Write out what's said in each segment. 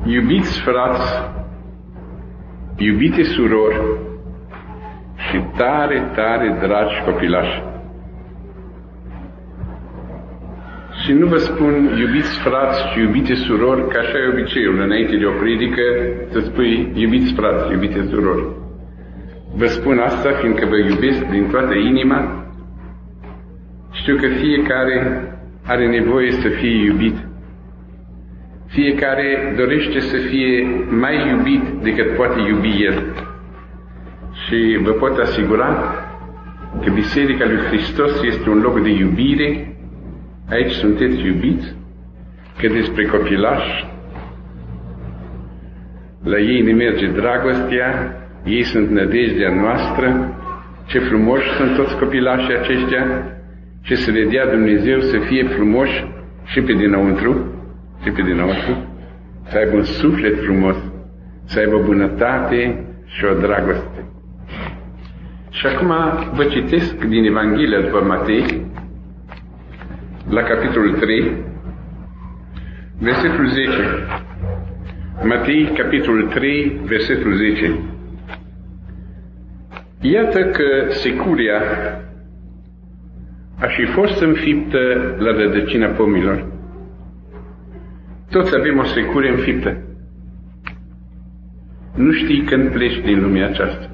Iubiți frați, iubite surori și tare, tare dragi copilași. Și nu vă spun iubiți frați și iubite surori, că așa e obiceiul înainte de o predică să spui iubiți frați, iubite surori. Vă spun asta fiindcă vă iubesc din toată inima. Știu că fiecare are nevoie să fie iubit. Fiecare dorește să fie mai iubit decât poate iubi el. Și vă pot asigura că Biserica lui Hristos este un loc de iubire. Aici sunteți iubiți, că despre copilași, la ei ne merge dragostea, ei sunt nădejdea noastră. Ce frumoși sunt toți copilașii aceștia și să le dea Dumnezeu să fie frumoși și pe dinăuntru, să aibă un suflet frumos, să aibă bunătate și o dragoste. Și acum vă citesc din Evanghelia după Matei, la capitolul 3, versetul 10. Matei, capitolul 3, versetul 10. Iată că securia a și fost înfiptă la rădăcina pomilor. Toți avem o securie înfiptă. Nu știi când pleci din lumea aceasta.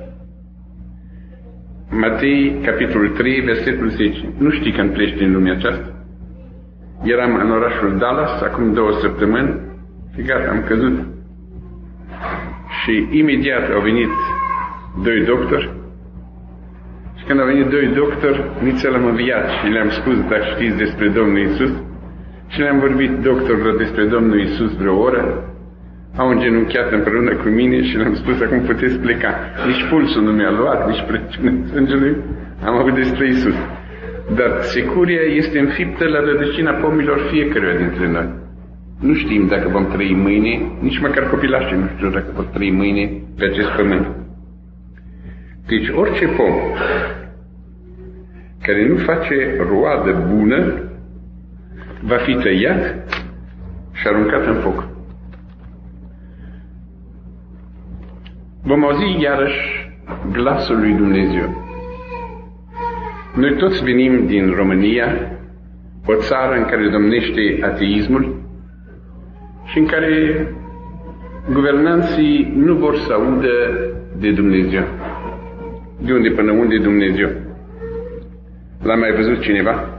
Matei, capitolul 3, versetul 10. Nu știi când pleci din lumea aceasta. Eram în orașul Dallas acum 2 săptămâni și gata, am căzut. Și imediat au venit 2 doctori. Și când au venit 2 doctori, nici l-am înviat și le-am spus, dacă știți despre Domnul Iisus. Și le-am vorbit doctorilor despre Domnul Iisus vreo oră. Au îngenunchiat împreună cu mine și le-am spus, acum puteți pleca. Nici pulsul nu mi-a luat, nici presiunea sângelui. Am avut despre Iisus. Dar securia este înfiptă la rădăcina pomilor fiecăruia dintre noi. Nu știm dacă vom trăi mâine, nici măcar copilașii nu știu dacă vor trăi mâine pe acest pământ. Deci orice pom care nu face roadă bună va fi tăiat și aruncat în foc. Vom auzi iarăși glasul lui Dumnezeu. Noi toți venim din România, o țară în care domnește ateismul și în care guvernanții nu vor să audă de Dumnezeu. De unde până unde Dumnezeu? L-a mai văzut cineva?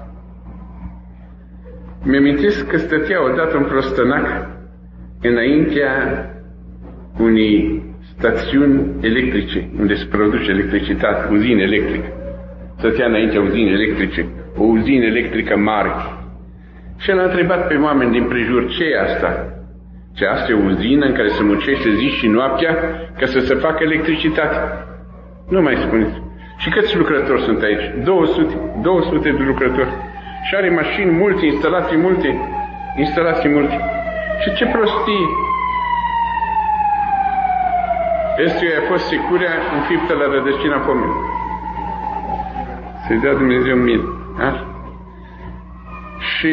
Mi-amintesc că stătea odată un prostănac înaintea unei stațiuni electrice, unde se produce electricitate, uzină electrică. Stătea înaintea uzinii electrice, o uzină electrică mare. Și el a întrebat pe oameni din prejur, ce e asta? Ce asta e o uzină în care se muncește zi și noaptea ca să se facă electricitate? Nu mai spuneți. Și câți lucrători sunt aici? 200 de lucrători. Și are mașini multe, instalații multe. Și ce prostie! Estuia a fost securia înfiptă la rădăcina pomilor. Să-i dea Dumnezeu mine. Și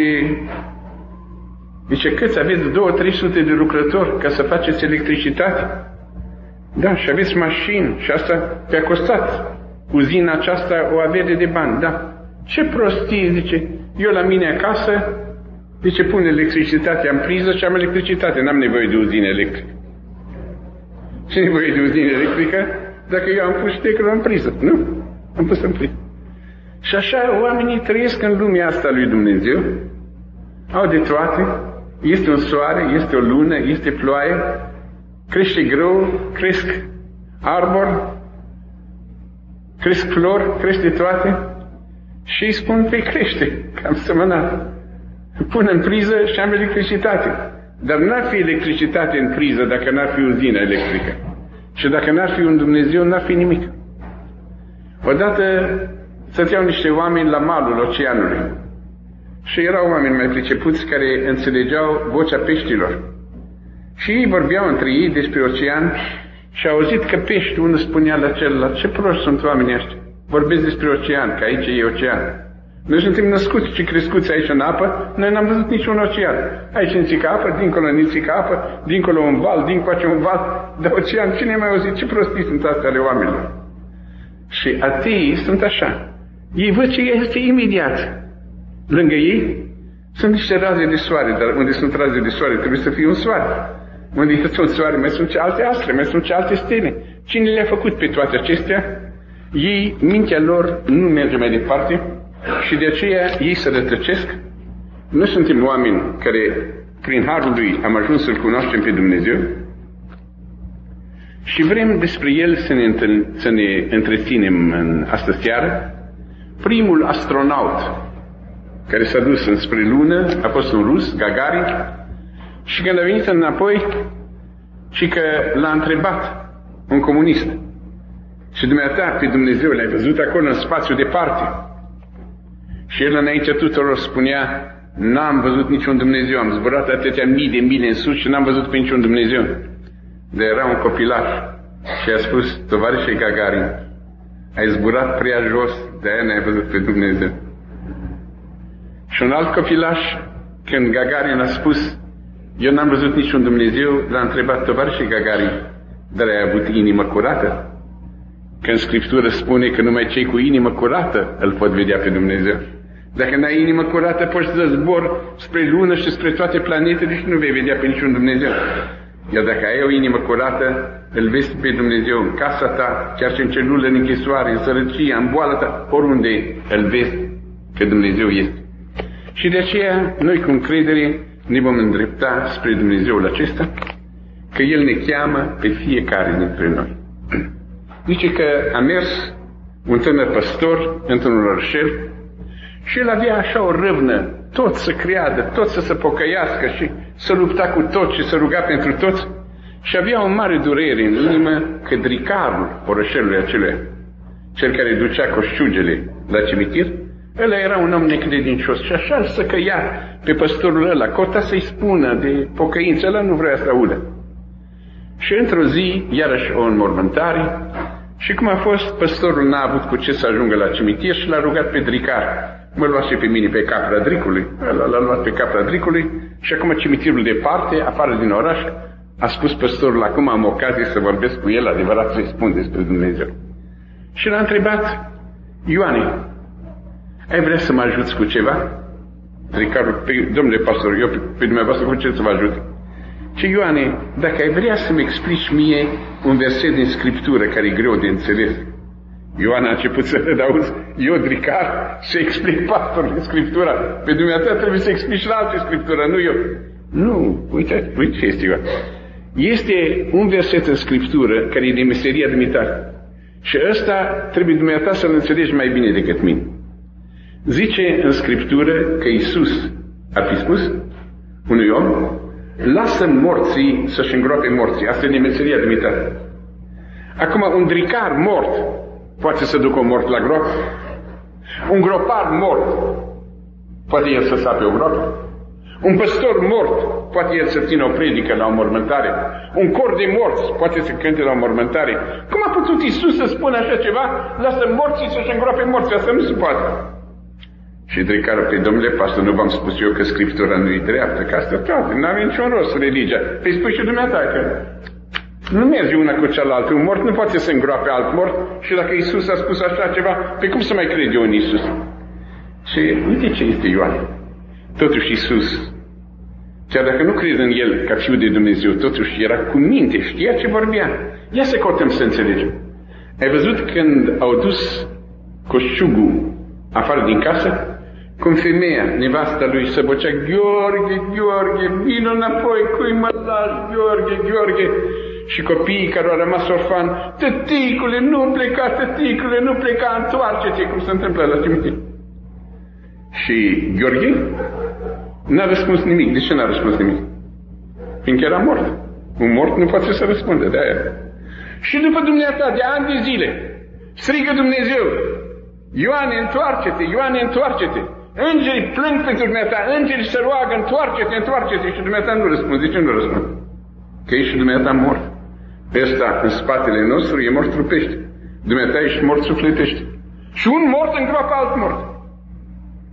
zice, câți aveți 200-300 de lucrători ca să faceți electricitate? Da, și aveți mașini și asta te-a costat. Uzina aceasta o avere de bani, da. Ce prostie, zice, eu la mine acasă, zice, pun electricitatea în priză și am electricitate, n-am nevoie de uzină electrică. Ce nevoie de uzină electrică? Dacă eu am pus ștecărul în priză, nu? Am pus în priză. Și așa oamenii trăiesc în lumea asta lui Dumnezeu, au de toate, este un soare, este o lună, este ploaie, crește grâu, cresc arbori, cresc flori, crește toate și îi spun, pe crește, că am sămănat. Pun în priză și am electricitate. Dar n-ar fi electricitate în priză dacă n-ar fi uzină electrică. Și dacă n-ar fi un Dumnezeu, n-ar fi nimic. Odată stăteau niște oameni la malul oceanului. Și erau oameni mai pricepuți care înțelegeau vocea peștilor. Și ei vorbeau între ei despre ocean și au auzit că pești, unul spunea la celălalt, ce proști sunt oamenii ăștia. Vorbesc despre ocean, că aici e ocean. Noi suntem născuți și crescuți aici în apă, noi n-am văzut niciun ocean. Aici nițică apă, dincolo nițică apă, dincolo un val, dincolo un val, de ocean. Cine mai auzit? Ce prostii sunt astea ale oamenilor? Și ateii sunt așa. Ei văd ce este imediat. Lângă ei sunt niște raze de soare, dar unde sunt raze de soare trebuie să fie un soare. Unde este tot soare, mai sunt și alte astre, mai sunt și alte stele. Cine le-a făcut pe toate acestea? Ei, mintea lor nu merge mai departe și de aceea ei se rătăcesc. Noi suntem oameni care, prin harul lui, am ajuns să-L cunoaștem pe Dumnezeu și vrem despre El să ne întreținem în astă seară. Primul astronaut care s-a dus înspre lună a fost un rus, Gagarin, și când a venit înapoi, și că l-a întrebat un comunist: și dumneata pe Dumnezeu l-ai văzut acolo în spațiu departe? Și el înainte tuturor spunea: n-am văzut niciun Dumnezeu, am zburat atâtea mii de mile în sus și n-am văzut pe niciun Dumnezeu. Dar era un copilaș și a spus: tovarășe Gagarin, ai zburat prea jos, de-aia n-ai văzut pe Dumnezeu. Și un alt copilaș, când Gagarin a spus: eu n-am văzut niciun Dumnezeu, l-a întrebat: tovarășe Gagarin, dar ai avut inimă curată? Că în Scriptură spune că numai cei cu inimă curată îl pot vedea pe Dumnezeu. Dacă n-ai inimă curată, poți să zbori spre lună și spre toate planetele și nu vei vedea pe niciun Dumnezeu. Iar dacă ai o inimă curată, îl vezi pe Dumnezeu în casa ta, chiar și în celulă, în închisoare, în sărăcie, în boală ta, oriunde îl vezi că Dumnezeu este. Și de aceea, noi cu încredere ne vom îndrepta spre Dumnezeul acesta, că El ne cheamă pe fiecare dintre noi. Zice că a mers un tânăr păstor într-un orășel și el avea așa o râvnă, tot să creadă, tot să se pocăiască și să lupta cu tot și să ruga pentru toți, și avea o mare durere în inimă că dricarul orășelului acelea, cel care ducea coșciugele la cimitir, ăla era un om necredincios și așa îl săcăia pe păstorul ăla, cota să-i spună de pocăință, ăla nu vrea să audă. Și într-o zi, iarăși o înmormântare, și cum a fost, păstorul n-a avut cu ce să ajungă la cimitir și l-a rugat pe dricar: mă luați pe mine pe capra dricului. Ăla l-a luat pe capra dricului și acum cimitirul departe, afară din oraș, a spus păstorul: acum am ocazie să vorbesc cu el, adevărat să-i spun despre Dumnezeu. Și l-a întrebat: Ioane, ai vrea să mă ajuți cu ceva? Dricarul: domnule pastor, eu pe dumneavoastră cu ce să vă ajut? Și Ioane, dacă ai vrea să-mi explici mie un verset din Scriptură care e greu de înțeles. Ioan a început să râd: auzi, eu dricar și explic pastorul Scriptura? Pe dumneavoastră trebuie să explici la alte Scriptură, nu eu. Nu, uite ce este, Ioan. Este un verset în Scriptură care e de meseria dumitare. Și ăsta trebuie dumneavoastră să-l înțelegi mai bine decât mine. Zice în Scriptură că Iisus ar fi spus unui om: lasă morții să-și îngroape morții. Asta e de meseria dumitare. Acum, un dricar mort poate să ducă un mort la groapă? Un gropar mort poate el să sape o groapă? Un păstor mort poate el să țină o predică la o mormântare? Un cor de morți poate să cânte la o mormântare? Cum a putut Iisus să spună așa ceva? Lasă morții să-și îngroape morții. Asta nu se poate. Și dricarul: pe domnule pastor, nu v-am spus eu că Scriptura nu e dreaptă? Că asta toate, n-are niciun rost religia. Păi spui și dumneata că nu merge una cu cealaltă. Un mort nu poate să îngroape alt mort. Și dacă Iisus a spus așa ceva, pe cum să mai cred eu în Iisus? Și uite ce este Ioan. Totuși Iisus, chiar dacă nu crezi în El ca Fiul de Dumnezeu, totuși era cu minte, știa ce vorbea. Ia să căutăm să înțelegem. Ai văzut când au dus coșciugul afară din casă? Cum femeia, nevasta lui, se bocea: Gheorghe, Gheorghe, vină înapoi, cui mă lași, Gheorghe, Gheorghe. Și copiii care au rămas orfani: tăticule, nu pleca, tăticule, nu pleca, întoarce-te, cum se întâmplă la cimitir. Și Gheorghe n-a răspuns nimic. De ce n-a răspuns nimic? Fiindcă era mort. Un mort nu poate să răspundă, de aia. Și după dumneata, de ani de zile, strigă Dumnezeu: Ioane, întoarce-te, Ioane, întoarce-te. Îngerii plâng pentru dumneata, îngerii se roagă: întoarce-te, întoarce-te. Și dumneata nu răspunde. De ce nu răspunde? Că ești și dumneata mort. Pe ăsta, în spatele nostru, e mort trupește. Dumneata ești mort sufletește. Și un mort îngroapă alt mort.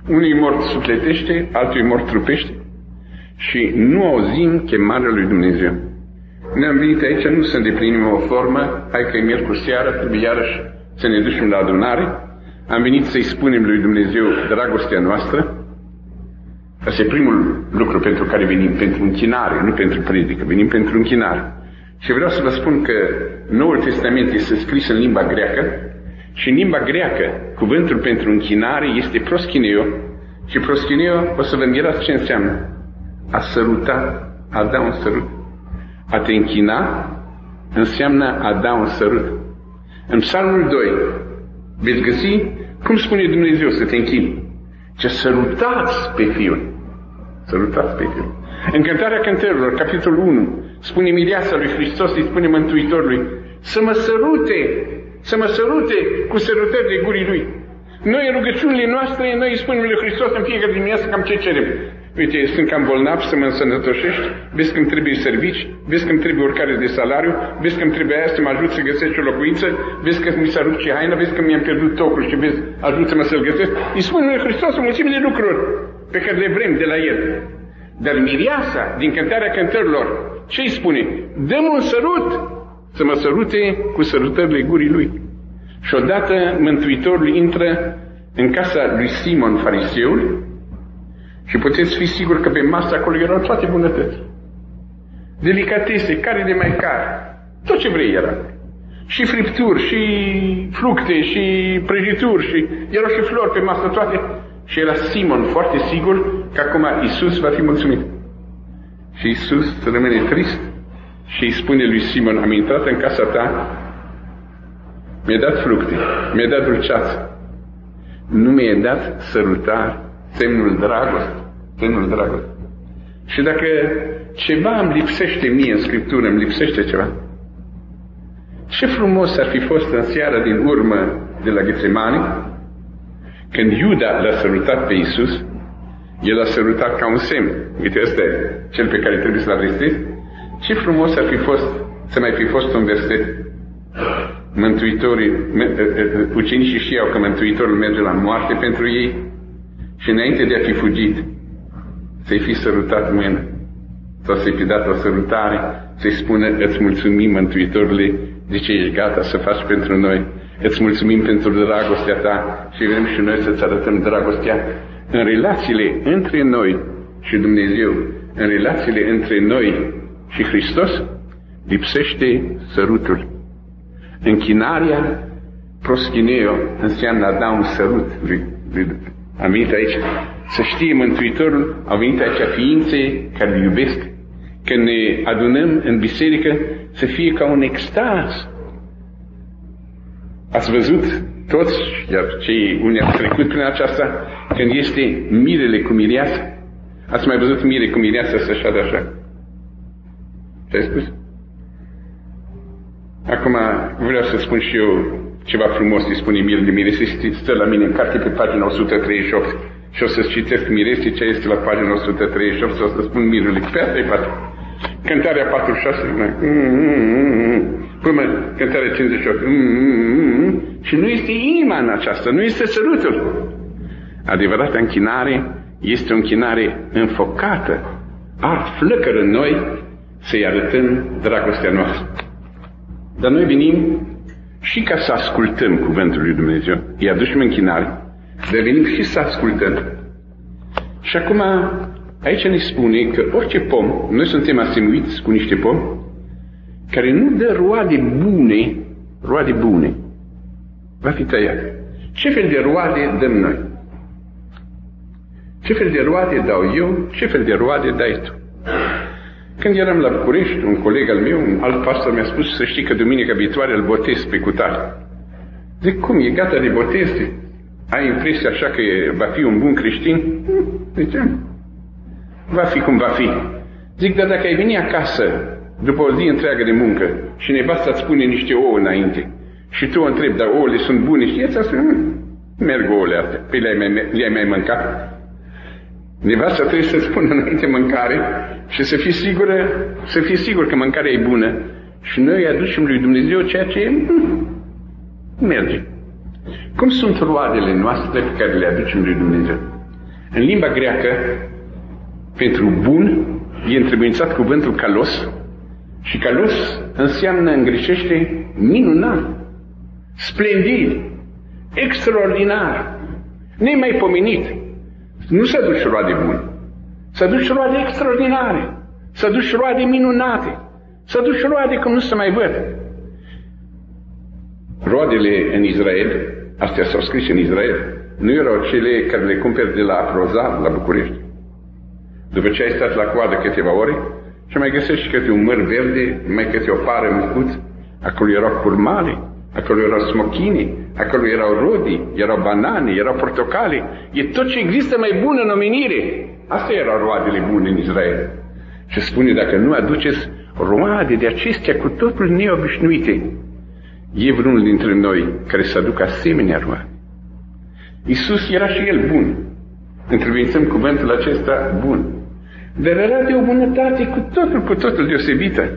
Unui mort sufletește, altui mort trupește și nu auzim chemarea lui Dumnezeu. Ne-am venit aici nu să îndeplinim o formă, hai că e miercuri seara, trebuie iarăși să ne ducem la adunare. Am venit să-i spunem lui Dumnezeu dragostea noastră. Asta e primul lucru pentru care venim, pentru închinare, nu pentru predică, venim pentru închinare. Și vreau să vă spun că Noul Testament este scris în limba greacă și în limba greacă cuvântul pentru închinare este proschineo și proschineo, o să vă mirați ce înseamnă. A săruta, a da un sărut. A te închina înseamnă a da un sărut. În Psalmul 2 veți găsi cum spune Dumnezeu să te închini. Ce sărutați pe Fiul. Sărutați pe Fiul. În Cântarea Cântărilor, capitolul 1, spune mireasa lui Hristos, îi spune Mântuitorului, să mă sărute cu sărutările gurii Lui. Noi în rugăciunile noastre, noi îi spunem lui Hristos în fiecare dimineață cam ce cerem. Uite, sunt cam bolnav, să mă însănătoșești, vezi că îmi trebuie servici, vezi că îmi trebuie urcare de salariu, vezi că îmi trebuie aia să mă ajut să găsesc o locuință, vezi că mi s-a rupt și haina, vezi că mi-am pierdut tocul și vezi, ajută-mă să-l găsesc. Îi spune lui Hristos o mulțime de lucruri pe care le vrem de la El. Dar mireasa, din Cântarea Cântărilor, ce îi spune? Dă-mi un sărut, să mă sărute cu sărutările gurii Lui. Și odată Mântuitorul intră în casa lui Simon Fariseul și puteți fi siguri că pe masă acolo erau toate bunătăți. Delicatese, care de mai care, tot ce vrei era. Și fripturi, și fructe, și prăjituri, și erau și flori pe masă, toate. Și era Simon foarte sigur că acum Iisus va fi mulțumit. Și Iisus rămâne trist și îi spune lui Simon, am intrat în casa ta, mi-a dat fructe, mi-a dat dulceață, nu mi-a dat sărutare, semnul dragoste. Și dacă ceva îmi lipsește mie în Scriptură, îmi lipsește ceva, ce frumos ar fi fost în seara din urmă de la Ghetsemane, când Iuda l-a sărutat pe Iisus, el l-a sărutat ca un semn. Uite, ăsta e cel pe care trebuie să-l adresezi. Ce frumos ar fi fost să mai fi fost un verset. Ucenicii știau că Mântuitorul merge la moarte pentru ei și înainte de a fi fugit, să-i fi sărutat mâna sau să-i fi dat o sărutare, să-i spună, îți mulțumim, Mântuitorule, de ce ești gata să faci pentru noi. Îți mulțumim pentru dragostea ta și vrem și noi să-ți arătăm dragostea în relațiile între noi și Dumnezeu, în relațiile între noi și Hristos, lipsește sărutul. Închinarea, proschineo, înseamnă a da un sărut. Am venit aici să știe Mântuitorul, au venit aici ființe care îl iubesc. Când ne adunăm în biserică, să fie ca un extaz. Ați văzut toți, iar cei unii au trecut prin aceasta, când este mirele cu mireasa? Ați mai văzut mire cu mireasa să șadă așa? Ce-ai spus? Acum vreau să spun și eu ceva frumos, îi spune mirele mirese, stă la mine în carte pe pagina 138 și o să-ți citesc mirese ce este la pagina 138 și o să spun mirele. Pe asta e pagina. Cântarea 46, până cântarea 58, și nu este inima în aceasta, nu este sărutul. Adevărata închinare este o închinare înfocată, flăcără în noi să-i arătăm dragostea noastră. Dar noi venim și ca să ascultăm cuvântul lui Dumnezeu, îi aducem închinare, dar venim și să ascultăm. Și acum aici ne spune că orice pom, noi suntem asemuiți cu niște pomi care nu dă roade bune, va fi tăiat. Ce fel de roade dăm noi? Ce fel de roade dau eu? Ce fel de roade dai tu? Când eram la București, un coleg al meu, un alt pastor mi-a spus să știi că duminica viitoare îl botez pe cutare. Zic, cum, e gata de botez? Ai impresia așa că va fi un bun creștin? Ziceam, va fi cum va fi. Zic, dar dacă ai veni acasă după o zi întreagă de muncă și nevasta îți pune niște ouă înainte și tu o întrebi, dar ouăle sunt bune, și ea spune, merg ouăle astea, pe le-ai mai mâncat? Nevasta trebuie să spună înainte mâncare și să fii sigur că mâncarea e bună și noi aducem lui Dumnezeu ceea ce merge. Cum sunt roadele noastre pe care le aducem lui Dumnezeu? În limba greacă, pentru bun, e întrebuințat cuvântul kalos, și kalos înseamnă în grecește minunat, splendid, extraordinar, nemaipomenit. Nu se aduce roade bune, se aduce roade extraordinare, se aduce roade minunate, se aduce roade cum nu se mai văd. Roadele în Israel, astea s-au scris în Israel, nu erau cele care le cumperi de la Aprozar, la București. După ce ai stat la coadă câteva ore și mai găsești câte un măr verde, mai câte o pară micuț, acolo erau curmale, acolo erau smochine, acolo erau rodii, erau banane, erau portocale, e tot ce există mai bun în omenire. Astea erau roadele bune în Israel. Și spune, dacă nu aduceți roade de acestea cu totul neobișnuite, e vreunul dintre noi care să aducă asemenea roade. Iisus era și El bun. Întrebuințăm cuvântul acesta bun. Dar era de o bunătate cu totul deosebită.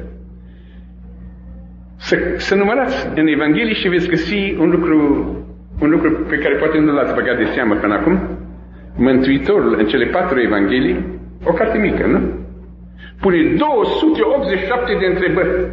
Să numărați în Evanghelie și veți găsi un lucru pe care poate nu l-ați băgat de seamă până acum. Mântuitorul în cele 4 Evanghelii, o carte mică, nu? Pune 287 de întrebări.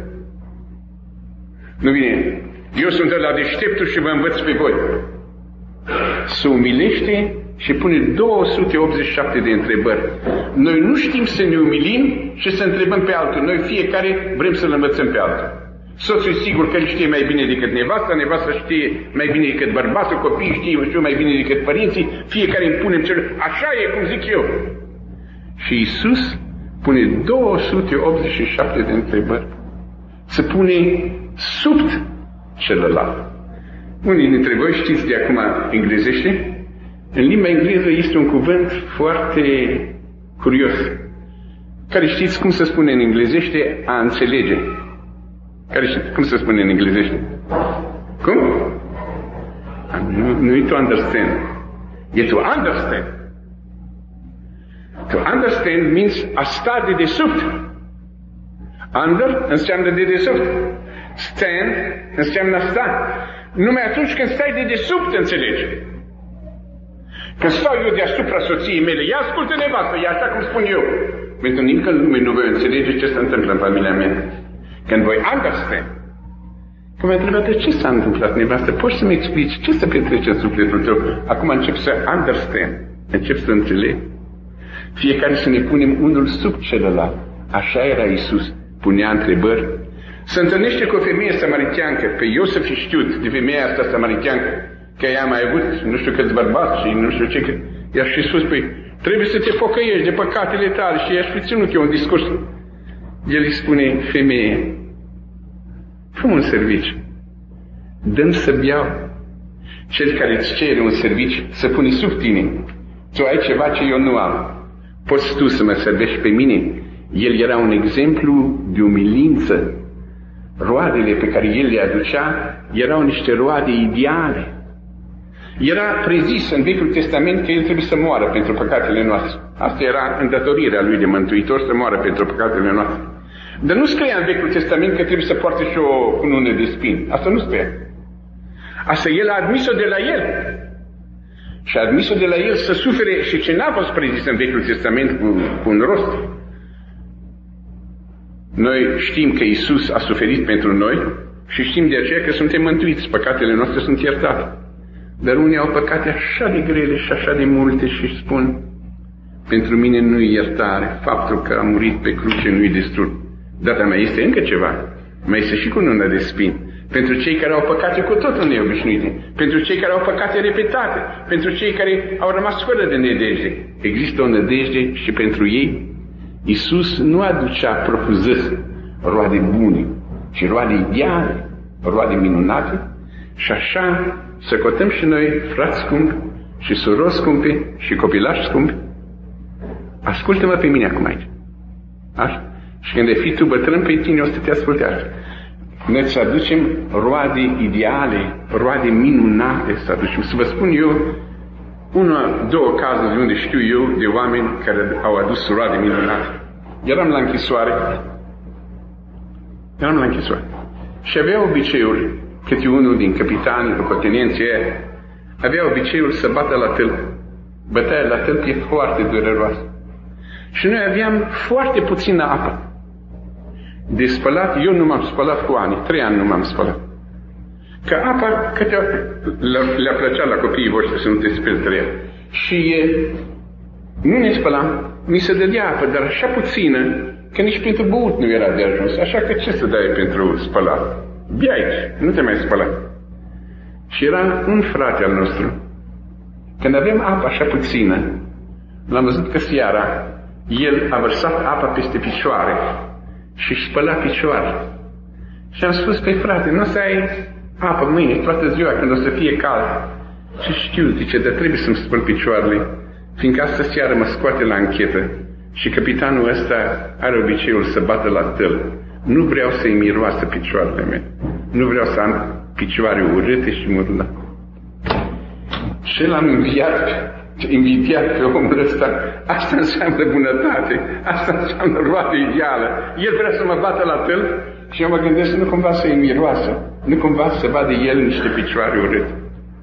Nu vine, eu sunt de la deșteptul și vă învăț pe voi. Se umilește și pune 287 de întrebări. Noi nu știm să ne umilim și să întrebăm pe altul. Noi fiecare vrem să-l învățăm pe altul. Soțul sigur că îl știe mai bine decât nevasta, nevasta știe mai bine decât bărbatul, copiii știe mai bine decât părinții, fiecare impunem cel. Așa e cum zic eu. Și Iisus pune 287 de întrebări. Se pune sub celălalt. Unii dintre voi știți de acum englezește? În limba engleză este un cuvânt foarte curios, care știți cum se spune în englezește a înțelege. Care știți cum se spune în englezește? Cum? Nu e to understand. E to understand. To understand means a sta de desubt. Under înseamnă de desubt. Stand înseamnă a sta. Numai atunci când stai de desubt înțelegi. Când stau eu deasupra soției mele, ea ascultă nevastă, e așa cum spun eu. Pentru nimic în lume nu voi înțelege ce se întâmplă în familia mea. Când voi understand. Că m-a întrebat, de ce s-a întâmplat, nevastă? Poți să-mi explici ce se petrece în sufletul tău? Acum încep să understand, încep să înțeleg. Fiecare să ne punem unul sub celălalt. Așa era Iisus, punea întrebări. Se întâlnește cu o femeie samariteancă, pe eu să fi știut de femeia asta samariteancă, că ea a mai avut nu știu câți bărbați și nu știu ce, că i-aș fi spus, păi, trebuie să te pocăiești de păcatele tale și i-aș fi ținut eu un discurs. El îi spune, femeie, fă un serviciu, dă-mi să beau. Cel care îți cere un serviciu să pune sub tine. Tu ai ceva ce eu nu am. Poți tu să mă servești pe mine? El era un exemplu de umilință. Roadele pe care el le aducea erau niște roade ideale. Era prezis în Vechiul Testament că el trebuie să moară pentru păcatele noastre. Asta era îndatorirea lui de mântuitor, să moară pentru păcatele noastre. Dar nu scria în Vechiul Testament că trebuie să poarte și o cunună de spini. Asta nu scria. Asta el a admis-o de la el. Și a admis-o de la el să sufere și ce n-a fost prezis în Vechiul Testament cu un rost. Noi știm că Iisus a suferit pentru noi și știm de aceea că suntem mântuiți, păcatele noastre sunt iertate. Dar unii au păcate așa de grele și așa de multe și spun, pentru mine nu-i iertare, faptul că a murit pe cruce nu-i destul. Dar mai este încă ceva, mai este și cununa de spini. Pentru cei care au păcate cu totul neobișnuite, pentru cei care au păcate repetate, pentru cei care au rămas fără de nădejde. Există o nădejde și pentru ei Iisus nu aducea profuzând roade bune, ci roade ideale, roade minunate. Și așa să cotăm și noi, frați scumpi și surori scumpe și copilași scumpi. Ascultă-mă pe mine acum aici. Așa? Și când ai fi tu bătrân, pe tine o să te asculte așa. Noi să aducem roade ideale, roade minunate să aducem. Să vă spun eu două cazuri de unde știu eu de oameni care au adus roade minunate. Eram la închisoare și avea obiceiul, câte unul din capitanii, locotenenții avea obiceiul să bată la tâlp. Bătaia la tâlp e foarte dureroasă. Și noi aveam foarte puțină apă. De spălat, eu nu m-am spălat cu ani, 3 ani nu m-am spălat. Că apa, le-a plăcea la copiii voștri să nu te speli 3 ani. Și nu ne spălam, mi se dădea apă, dar așa puțină, că nici pentru băut nu era de ajuns. Așa că ce să dai pentru spălat? Beai, nu te mai spăla. Și era un frate al nostru. Când avem apă așa puțină, l-am văzut că seara el a vărsat apa peste picioare și își spăla picioare. Și am spus, pe frate, nu o să ai apă mâine, toată ziua, când o să fie cald. Și știu, zice, dar trebuie să-mi spăl picioarele, fiindcă astă seară mă scoate la închetă și capitanul ăsta are obiceiul să bată la tâlp. Nu vreau să-i miroasă picioarele mele. Nu vreau să am picioare urâte și murdă. Și l-am invidiat pe omul ăsta. Asta înseamnă bunătate. Asta înseamnă roadă ideală. El vrea să mă bată la tâlp și eu mă gândesc nu cumva să-i miroasă. Nu cumva să vadă el niște picioare urâte.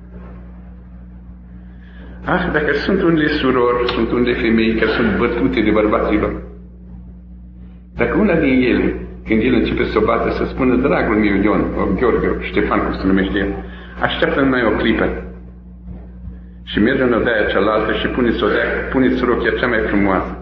Dacă sunt unele surori, sunt unele femei care sunt bătute de bărbaților. Dacă una din ele, când el începe să o bată, să spună, dragul meu Ion, Gheorghe, Ștefan, cum se numește el, așteaptă numai o clipă. Și merge în odaia cealaltă și puneți rochia cea mai frumoasă.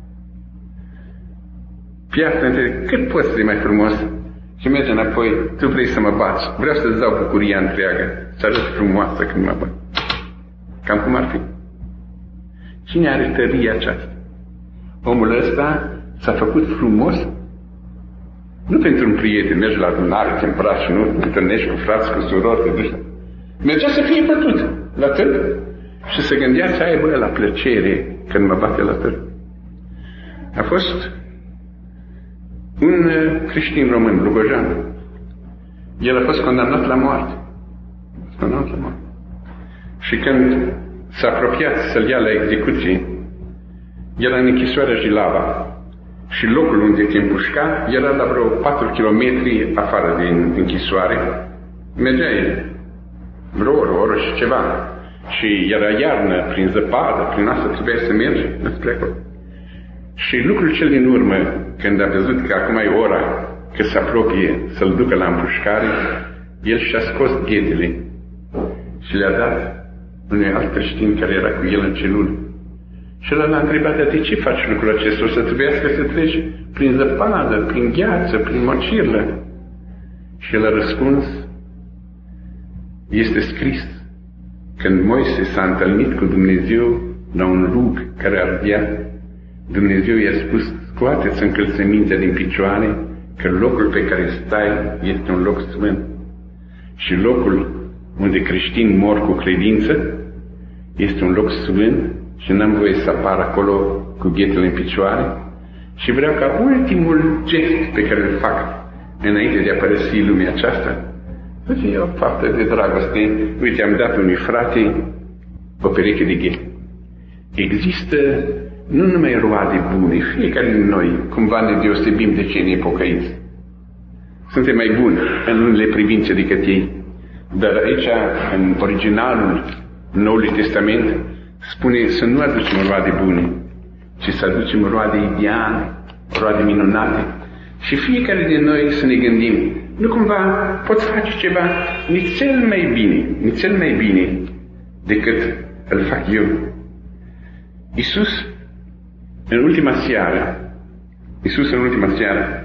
Piață între cât poți să mai frumos și merge înapoi, tu vrei să mă baci, vreau să-ți dau bucuria întreagă, să arăt frumoasă când mă bat. Cam cum ar fi. Cine are tăria aceasta? Omul ăsta s-a făcut frumos nu pentru un prieten, mergi la adunare, te îmbraci, nu te întâlnești cu frați, cu surori, te duci. Mergea să fie bătut la tâlp și să gândea să aibă la plăcere când mă bate la tâlp. A fost un creștin român, Lugojan. El a fost condamnat la moarte. Și când s-a apropiat să-l ia la execuție, era în închisoarea Jilava. Și locul unde te împușca era la vreo 4 km afară din închisoare. Mergea el vreo oră și ceva. Și era iarnă, prin zăpadă, prin asta trebuia să mergi spre acolo. Și lucrul cel din urmă, când a văzut că acum e ora, că se apropie să-l ducă la împușcare, el și-a scos ghetele și le-a dat unui alt creștin care era cu el în celulă. Și ăla l-a întrebat, de ce faci lucrul acesta? O să trebuiască să treci prin zăpadă, prin gheață, prin mocirlă. Și el a răspuns, este scris, când Moise s-a întâlnit cu Dumnezeu la un rug care ardea, Dumnezeu i-a spus, scoateți încălțămintea din picioare, că locul pe care stai este un loc sfânt. Și locul unde creștini mor cu credință este un loc sfânt și n-am voie să apar acolo cu ghetele în picioare. Și vreau ca ultimul gest pe care îl fac înainte de a părăsi lumea aceasta să fie o faptă de dragoste. Uite, am dat unui frate o pereche de ghete. Există nu numai roade bune, fiecare din noi cumva ne deosebim de cei nepocăiți. Suntem mai buni în unele privințe decât ei. Dar aici, în originalul Noului Testament, spune să nu aducem roade bune, ci să aducem roade ideale, roade minunate. Și fiecare din noi să ne gândim, nu cumva poți face ceva nici cel mai bine decât îl fac eu. Iisus în ultima seară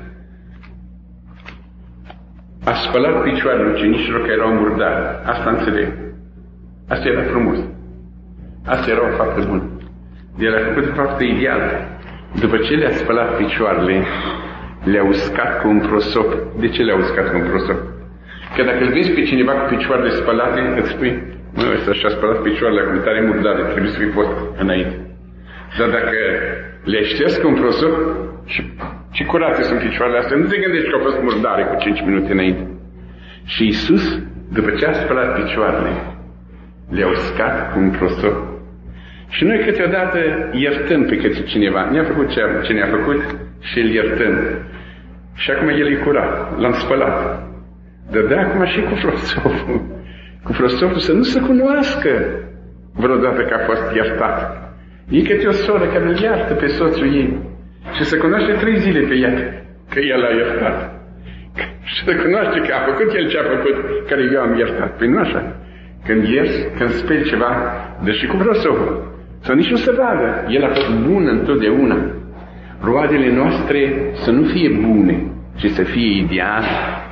a spălat picioarele ucenicilor care erau murdari. Asta înțeleg. Asta era frumos. Asta era o faptă bună. El a făcut o faptă ideală. După ce le-a spălat picioarele, le-a uscat cu un prosop. De ce le-a uscat cu un prosop? Că dacă îl vezi pe cineva cu picioarele spălate, îți spui, mă, ăsta și-a spălat picioarele acum tare murdare, trebuie să fi fost înainte. Dar dacă le șters cu un prosop, și curate sunt picioarele astea, nu te gândești că au fost murdare cu 5 minute înainte. Și Iisus, după ce a spălat picioarele, le-a uscat cu un prosop. Și noi câteodată iertăm pe câte cineva. Ne-a făcut ce ne-a făcut și îl iertăm. Și acum el e curat, l-am spălat. Dar de acum și cu prosopul. Cu prosopul să nu se cunoască vreodată că a fost iertat. E câte o soră care îl iartă pe soțul ei și se cunoaște 3 zile pe ea că el a iertat. Și se cunoaște că a făcut el ce a făcut, care eu am iertat. Păi nu așa. Când ierți, când speli ceva, dă și cu vreo sau nici nu se vadă. El a fost bun întotdeauna. Roadele noastre să nu fie bune, ci să fie ideal.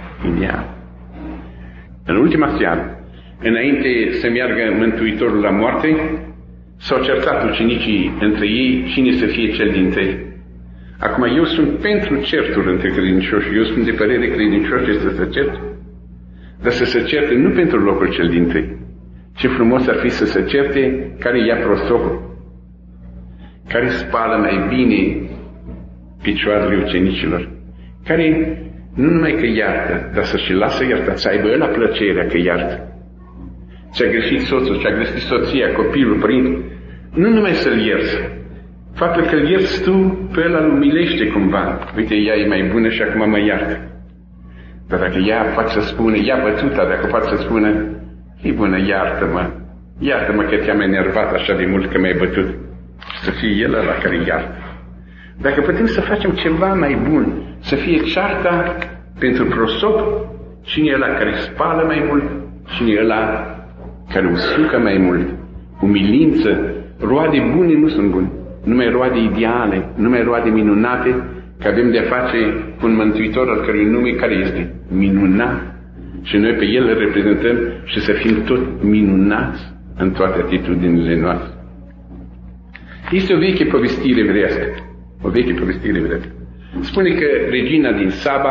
În ultima seară, înainte să meargă Mântuitorul la moarte, s-au certat ucenicii între ei cine să fie cel dintre. Acum eu sunt pentru certuri între credincioși, eu sunt de părere credincioși să se certe, dar să se certe nu pentru locul cel dintre. Ce frumos ar fi să se certe care ia prostopul, care spală mai bine picioarele ucenicilor, care nu numai că iartă, dar să și lasă iertat, să aibă ăla plăcerea că iartă. Ce-a greșit soțul, ce-a greșit soția, copilul, părinte, nu numai să-l ierți. Faptul că îl ierți tu, pe ăla îl umilește cumva. Uite, ea e mai bună și acum mă iartă. Dar dacă ea poate să spună, ea bătuta, dacă poate să spună, e bună, iartă-mă că te-am enervat așa de mult că m-ai bătut. Să fie el ăla care iartă. Dacă putem să facem ceva mai bun, să fie cearta pentru prosop, cine e ăla care spală mai mult, cine e ăla care usucă mai mult, umilință, roade bune nu sunt bune, numai roade ideale, numai roade minunate, că avem de-a face cu un Mântuitor al cărui nume care este minunat și noi pe el îl reprezentăm și să fim tot minunați în toate atitudinile noastre. Este o veche povestire evrească. O veche povestire evrească. Spune că regina din Saba,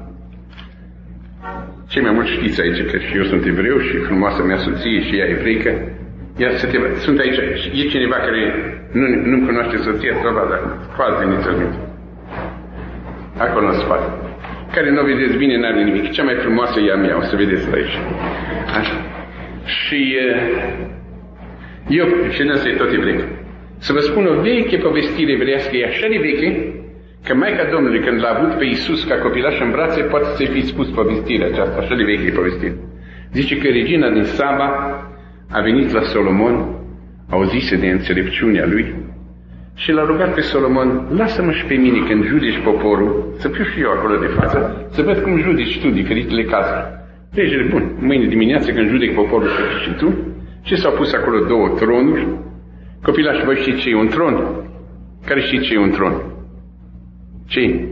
cei mai mulți știți aici că și eu sunt evreu și frumoasa mea soție și ea evreică, sunt aici, e cineva care nu-mi cunoaște soția, să vadă, foarte veniți. Acolo în spate. Care nu o vedeți bine, n-are nimic. Cea mai frumoasă e a mea, o să vedeți la aici. Așa. Și eu, și dânsa e tot evreică. Să vă spun o veche povestire evreiască, e așa de veche, că Maica Domnului, când l-a avut pe Iisus ca copilaș în brațe, poate să-i fi spus povestirea aceasta, așa de veche povestire. Zice că regina din Saba a venit la Solomon, auzise de înțelepciunea lui, și l-a rugat pe Solomon, lasă-mă și pe mine când judeci poporul, să fiu și eu acolo de față, să văd cum judeci tu diferitele cazuri. Regele, bun, mâine dimineață când judeci poporul să fii și tu, și s-au pus acolo 2 tronuri. Copilași, voi știți ce e un tron? Care știți ce e un tron? Ce?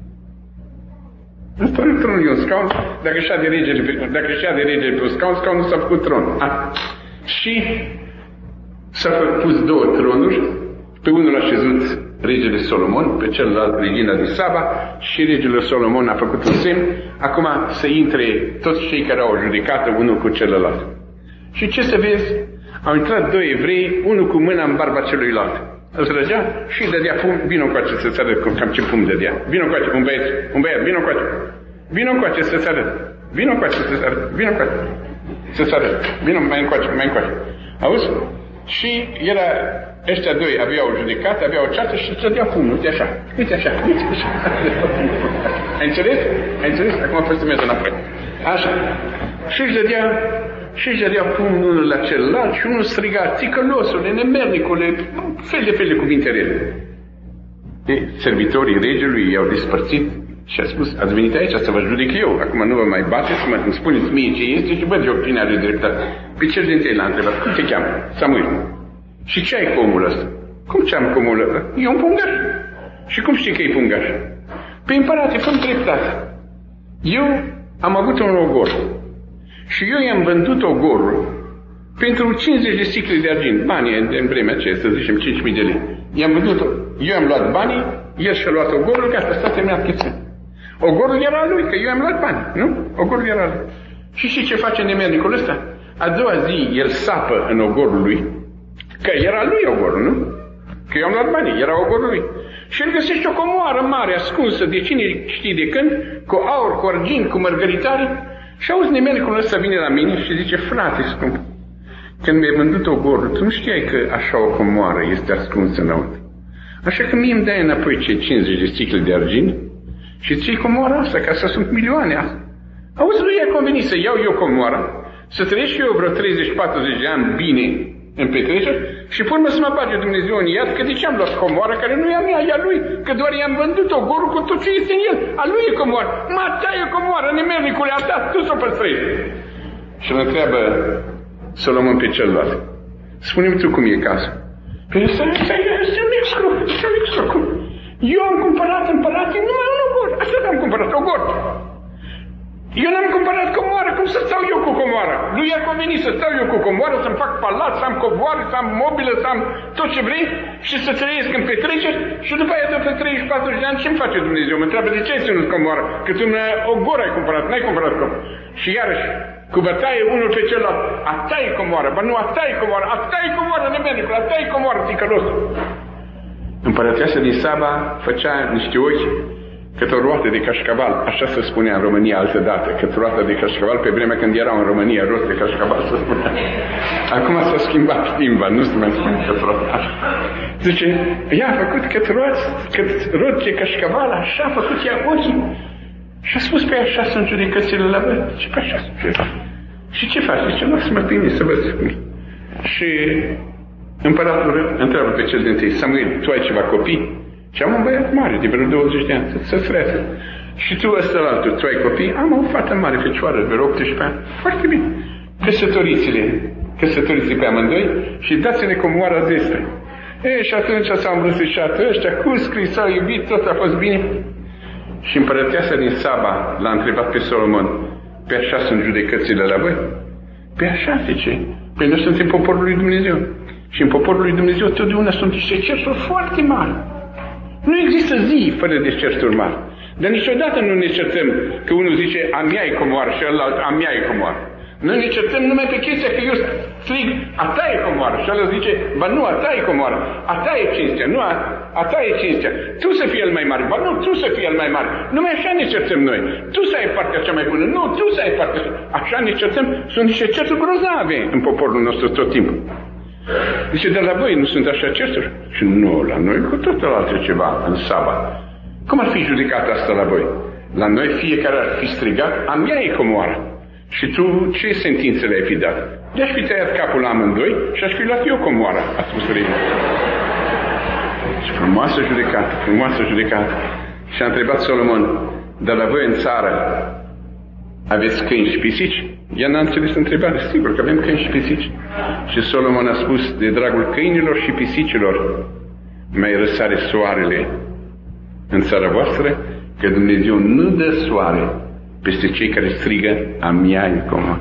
Asta nu e tronul, e un scaun. Dacă știa de regele pe un scaun, scaunul s-a făcut tron. Și s-a pus 2 tronuri. Pe unul a șezut regele Solomon, pe celălalt regina din Saba, și regele Solomon a făcut un semn, acum să intre toți cei care au judecată unul cu celălalt. Și ce să vezi? Au intrat 2 evrei, unul cu mâna în barba celuilalt. Îl trăgea și îi dădea pumn, vină încoace să-ți arăt cam ce pumn dădea. Vină încoace, un băiat, vină încoace. Vină încoace să-ți arăt. Vină încoace să-ți arăt. Vină încoace să-ți arăt. Vină mai încoace. Auzi? Și ăștia 2 aveau o judecată, aveau o ceartă și îți dădea pumn, uite așa. Ai înțeles? Acum a fost să mergă înapoi. Așa. Și își dădea pumn unul la celălalt și unul striga, țicălosule, nemernicule, fel de cuvinte rele. Servitorii regelui i-au despărțit și a spus, ați venit aici să vă judec eu, acum nu vă mai bateți, îmi spuneți mie ce este și văd eu cine are dreptate. Pe cel din tăi l-a întrebat, cum te cheamă? Samuel. Și ce ai cu omul ăsta? Cum ce am cu omul ăsta? E un pungaș. Și cum știi că e pungaș? Păi împărate, fă-mi dreptate. Eu am avut un ogor. Și eu i-am vândut ogorul pentru 50 de sticle de argint, banii în vremea aceea, să zicem 5.000 de lei. I-am vândut-o, eu am luat banii, el și-a luat ogorul, gata, s-a terminat chestia. Ogorul era lui, că eu am luat bani, nu? Ogorul era lui. Și știi ce face nemernicul ăsta? A doua zi el sapă în ogorul lui, că era lui ogorul, nu? Că eu am luat banii, era ogorul lui. Și el găsește o comoară mare, ascunsă, de cine știe de când, cu aur, cu argint, cu mărgăritare. Și auzi, nemernicul ăsta vine la mine și zice, frate scump, când mi-ai vândut ogorul, tu nu știai că așa o comoară este ascunsă înăuntru. Așa că mie îmi dai înapoi cei 50 de sticle de argint și ții comoara asta, că asta sunt milioane asta. Auzi, nu i-a convenit să iau eu comoara, să trăiesc eu vreo 30-40 de ani bine în petreceri și până să mă bage Dumnezeu în iad, că de ce am luat comoara care nu e a mea, e a lui, că doar i-am vândut ogorul cu tot ce este în el, a lui e comoara, mă, ta e comoara, nemernicule, a ta, tu s-o păstrezi. Și îl întreabă Solomon pe celălalt, spune-mi tu cum e cazul. Păi ăsta e un excru. Eu am cumpărat împăratii numai un ogor, așa am cumpărat, ogor. Eu n-am cumpărat comoară, cum să stau eu cu comoară? Lui i-a convenit să stau eu cu comoară, să-mi fac palat, să am covoare, să am mobilă, să am tot ce vrei și să trăiesc în petreceri și după aia după 30-40 de ani ce-mi face Dumnezeu? Mă întreabă de ce ai ținut comoară? Că tu ogor ai cumpărat, n-ai cumpărat comoară. Și iarăși, cu bătaie unul pe celălalt, a ta e comoară, bă nu, a ta e comoară, a ta e comoară, nemernicul, a ta e comoară, ticălos. Împărăteasa din Saba făcea niște ochi cât o roată de cașcaval, așa se spunea în România altă dată, cât o roată de cașcaval, pe vremea când erau în România roți de cașcaval, se spunea. Acum s-a schimbat limba, nu se mai spune cât roată. Zice, ea a făcut cât roți de cașcaval, așa a făcut ea ochii. Și a spus pe așa sunt judecățile la băi. Și pe așa sunt judecățile. Și ce faci? Zice, nu să mă primi să văd. Și împăratul întreabă pe cel din tâi, Samuel, tu ai ceva copii? Și am un băiat mare, de vreo 20 de ani, să-ți reasă. Și tu ăsta la altul, tu ai copii? Am o fată mare, fecioară, de vreo 18 ani. Foarte bine. Căsătoriți pe amândoi și dați-ne comoara destră. Și atunci s-au îmbrățișat ăștia, cu scris, s-au iubit, tot a fost bine. Și împărăteasa din Saba l-a întrebat pe Solomon, pe așa sunt judecățile la voi? Pe așa, zice. Păi noi suntem poporul lui Dumnezeu. Și în poporul lui Dumnezeu totdeauna sunt niște certuri foarte mari. Nu există zi fără de certuri mari. Dar niciodată nu ne certăm că unul zice a mea e comoară și ălalt a mea e comoară. Noi ne certăm numai pe chestia că eu strig a ta e comoară și ăla zice ba nu, a ta e comoară, a ta e cinstea, nu a ta e cinstea. Tu să fii el mai mare, ba nu, tu să fii el mai mare. Numai așa ne certăm noi. Tu să ai partea cea mai bună, nu, tu să ai partea cea. Așa ne certăm, sunt niște certuri grozave în poporul nostru tot timpul. Zice, dar la voi nu sunt așa certuri? Și nu, la noi cu totul altceva în Saba. Cum ar fi judecat asta la voi? La noi fiecare ar fi strigat, a mea e comoară. Și tu ce sentințe le-ai fi dat? De-aș fi tăiat capul la amândoi și aș fi luat eu comoara, a spus regele. Și frumoasă judecată. Și a întrebat Solomon, dar la voi în țară aveți câini și pisici? Ea n-a înțeles întrebarea, sigur că avem câini și pisici. Și Solomon a spus, de dragul câinilor și pisicilor, mai răsare soarele în țara voastră, că Dumnezeu nu dă soare peste cei care strigă a mea e comoară.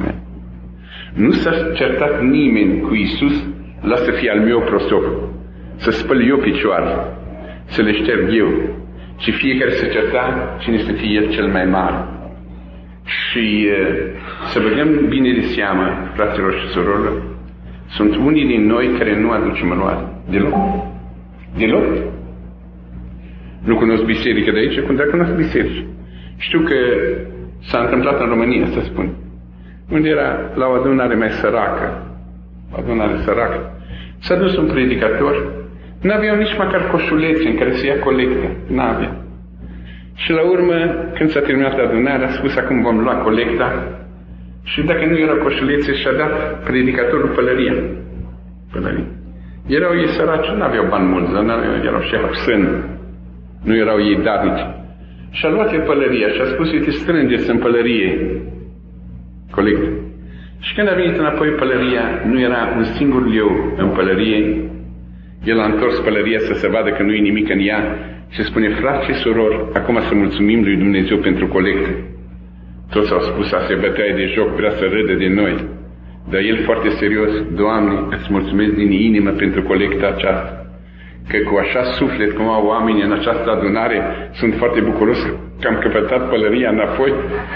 Nu s-a certat nimeni cu Iisus, lasă să fie al meu prostop, să spăl eu picioare, să le șterg eu, ci fiecare să certa cine să fie el cel mai mare. Și să băgăm bine de seamă, fraților și surorilor, sunt unii din noi care nu aducem roade. Deloc. Nu cunosc biserică de aici, dar cunosc biserici. Știu că s-a întâmplat în România, să spun, unde era la o adunare mai săracă, s-a dus un predicator, n-aveau nici măcar coșulețe în care să ia colectă, n-avea. Și la urmă, când s-a terminat adunarea, a spus, acum vom lua colecta, și dacă nu erau coșulețe, și-a dat predicatorul pălăria. Erau ei săraci, n-aveau bani mulți, erau și absâni, nu erau ei darnici. Și-a luat el pălăria și a spus, uite, strângeți în pălărie colectă. Și când a venit înapoi pălăria, nu era un singur leu în pălărie. El a întors pălăria să se vadă că nu e nimic în ea și spune, frați și surori, acum să mulțumim lui Dumnezeu pentru colectă. Toți au spus, asta e bătaie de joc, vrea să râdă de noi. Dar el foarte serios, Doamne, îți mulțumesc din inimă pentru colecta aceasta. Că cu așa suflet cum au oamenii în această adunare, sunt foarte bucuros că am căpătat pălăria înapoi.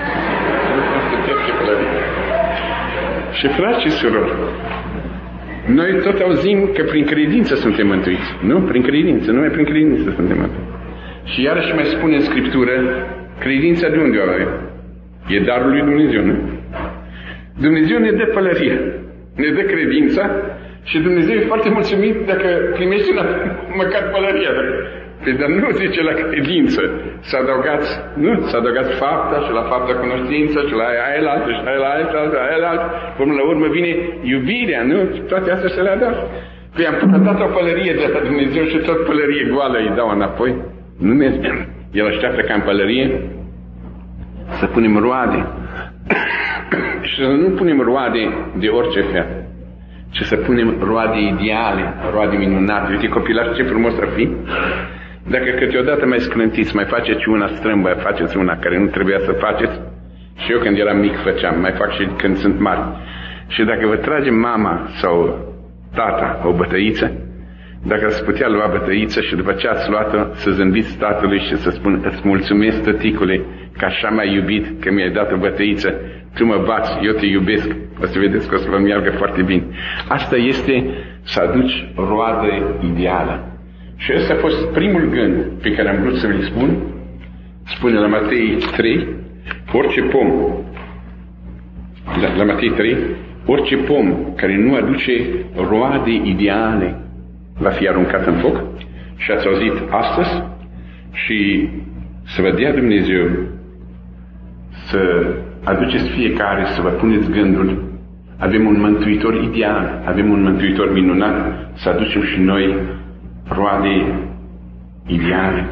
Și frați și surori, noi tot auzim că prin credință suntem mântuiți. Nu? Prin credință, numai prin credință suntem mântuiți. Și iarăși mai spune în Scriptură, credința de unde o avem? E darul lui Dumnezeu, nu? Dumnezeu ne dă pălăria, ne dă credința și Dumnezeu e foarte mulțumit dacă primești măcar pălăria. Păi, dar nu zice la credință. S-a adăugat fapta și la fapta cunoștință și la aia altă și la aia altă. Până la urmă vine iubirea, nu? Toate astea se le adaugă. Păi am dat o pălărie de la Dumnezeu și tot pălărie goală îi dau înapoi. Nu merge. El așteaptă ca în pălărie să punem roade. Și să nu punem roade de orice fel, ci să punem roade ideale, roade minunate. Uite, copilași, ce frumos ar fi dacă câteodată mai scrântiți, mai faceți una strâmbă, faceți una care nu trebuia să faceți. Și eu când eram mic făceam, mai fac și când sunt mare. Și dacă vă trage mama sau tata o bătăiță, dacă ați putea lua bătăiță și după ce ați luat-o, să zâmbiți tatălui și să spun: îți mulțumesc, tăticule, că așa m-ai iubit, că mi-ai dat o bătăiță, tu mă bați, eu te iubesc, o să vedeți că o să vă meargă foarte bine. Asta este să aduci roadă ideală. Și ăsta a fost primul gând pe care am vrut să vi-l spun. Spune la Matei 3, orice pom, la Matei 3, orice pom care nu aduce roade ideale va fi aruncat în foc. Și ați auzit astăzi. Și să vă dea Dumnezeu să aduceți fiecare, să vă puneți gândul: avem un mântuitor ideal, avem un mântuitor minunat, să aducem și noi roade ideale.